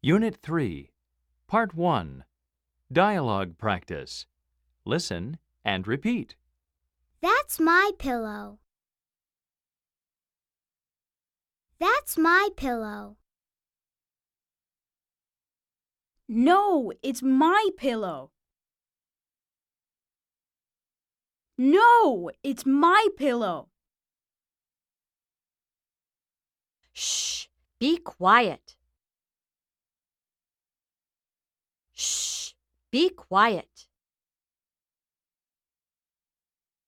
Unit 3, Part 1, Dialogue Practice. Listen and repeat. That's my pillow. That's my pillow. No, it's my pillow. No, it's my pillow. Shh, be quiet. Shh, be quiet.